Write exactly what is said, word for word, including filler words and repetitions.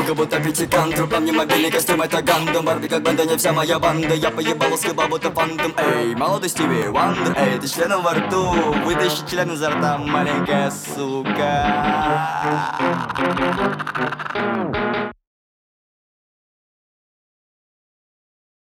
как будто пятикантроп. На мне мобильный костюм, это гандом. Барби как банда, не вся моя банда. Я поебал скыба, будто фантом. Эй, молодой Стиви Вандер, эй, ты членом во рту. Вытащи член изо рта, маленькая сука.